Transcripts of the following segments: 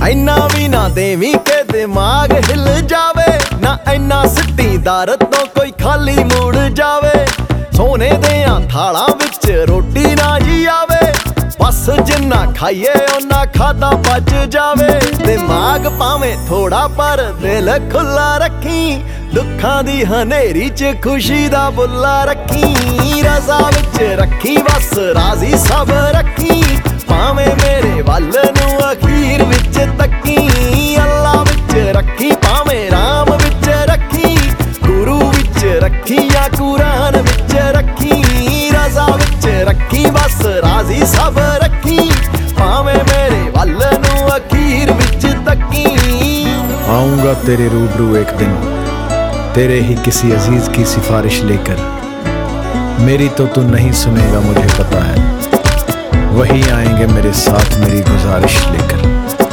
ਇੰਨਾ ਵੀ ਨਾ ਦੇਵੀਂ ਕਿ ਦਿਮਾਗ ਹਿੱਲ ਜਾਵੇ, ਨਾ ਇੰਨਾ ਸਿੱਟੀ ਦਰ ਤੋਂ ਕੋਈ ਖਾਲੀ ਮੁੜ ਜਾਵੇ। ਸੋਨੇ ਦਿਆਂ ਥਾਲਾਂ ਵਿੱਚ ਰੋਟੀ ਨਾ ਜੀ ਆਵੇ, ਬਸ ਜਿੰਨਾ ਖਾਈਏ ਓਨਾ ਖਾਦਾ ਬਚ ਜਾਵੇ। ਦਿਮਾਗ ਭਾਵੇਂ ਥੋੜਾ ਪਰ ਦਿਲ ਖੁੱਲਾ ਰੱਖੀ, ਦੁੱਖਾਂ ਦੀ ਹਨੇਰੀ 'ਚ ਖੁਸ਼ੀ ਦਾ ਬੁੱਲਾ ਰੱਖੀ। ਰਜ਼ਾ ਵਿੱਚ ਰੱਖੀ ਬਸ ਰਾਜ਼ੀ ਸਭ ਰੱਖੀ, ਭਾਵੇਂ ਮੇਰੇ ਵੱਲ ਨੂੰ ਅਖੀਰ ਵਿੱਚ ਤੱਕੀ। ਅੱਲਾ ਵਿੱਚ ਰੱਖੀ ਭਾਵੇਂ ਰਾਮ ਵਿੱਚ ਰੱਖੀ, ਗੁਰੂ ਵਿੱਚ ਰੱਖੀ ਜਾਂ ਕੁਰਾਨ ਵਿੱਚ ਰੱਖੀ। ਰਜ਼ਾ ਵਿੱਚ ਰੱਖੀ ਬਸ ਰਾਜ਼ੀ ਸਭ ਰੱਖੀ, ਭਾਵੇਂ ਮੇਰੇ ਵੱਲ ਨੂੰ ਅਖੀਰ ਵਿੱਚ तकी। आऊंगा तेरे रूबरू एक दिन, तेरे ही किसी अजीज की सिफारिश लेकर। मेरी तो तू नहीं सुनेगा मुझे पता है, वही आएंगे मेरे साथ मेरी गुजारिश लेकर।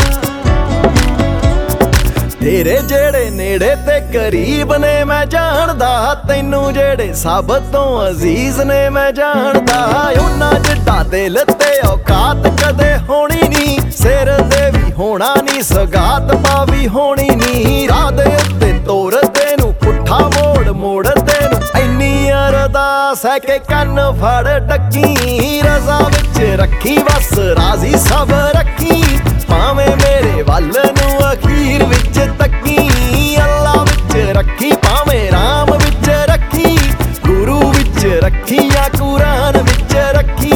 तेरे जेड़े नेड़े ते करीब ने मैं जानदा, तैनू जेड़े सब तो अजीज ने मैं जानदा। उन्ना जिड्डा दिल ते औकात कदे होनी नी, सिर ते भी होना नी सगात पा भी होनी नी। राह दे उत्ते तोर तेनू पुट्ठा मोड़ मोड़ तेनू इन्नी अरदास है कि कन्न फड़ टकी। रज़ा विच रखी बस राजी सब रखी, भावें मेरे वल नू अखीर विच तकी। अल्लाह विच रखी भावें राम विच रखी, गुरु विच रखी या कुरान विच रखी।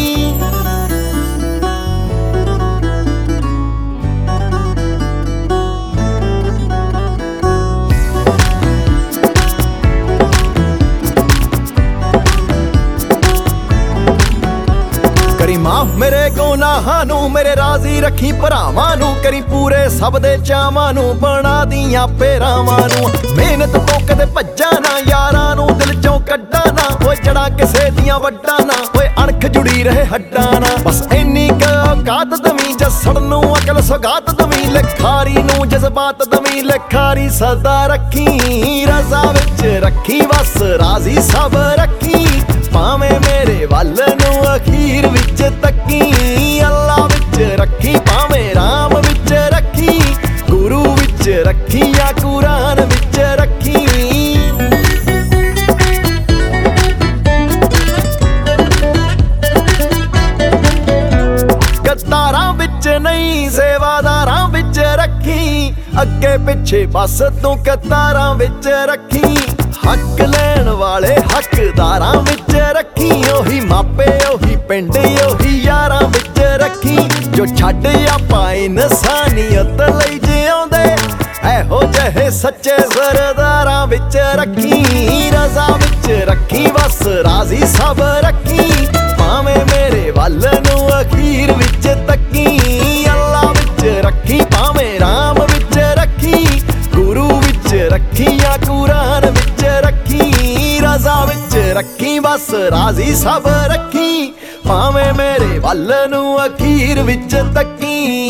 करी माफ मेरे गुनाहां नू, मेरे राजी रखी भरावां नू। करी पूरे सब दे चावां नू, बना दियां पेरावां नू। मेहनत तो कदे भज्जा ना, यारां नू दिल चों कड्डा ना। ओए जड़ा किसे दियां वड्डा ना, ओए अणख जुड़ी रहे हड्डा ना। बस इन्नी क औकात दवी, जसड़ नू अकल सौगात दवी। लिखारी नू जज्बात दवी, लिखारी सदा रखी। रज़ा विच रखी बस राजी सब रखी, भावें मेरे वल नू अखीर विच तकी। अल्लाह विच रखी भावें राम विच रखी, गुरु विच रखी या कुरान विच रखी। गद्दारां विच नहीं सेवादारां विच रखी, अगे पिछे बस तू कतारां विच रखी। हक लैण वाले हकदारां विच रखी, ओही मापे ओही पिंड ओही यारां विच रखी। जो छड्ड आपां इंसानियत लई जिउंदे, एहो जहे सच्चे सरदारां विच रखी। रज़ा विच रखी बस राजी सब रखी, भावें मेरे वल नू अखीर विच तकी। अल्लाह विच रखी भावें राम विच रखी, गुरु विच रखी या कुरान विच रखी। रज़ा विच रखी बस राजी सब रखी, भावें मेरे वल नू अखीर विच तकी।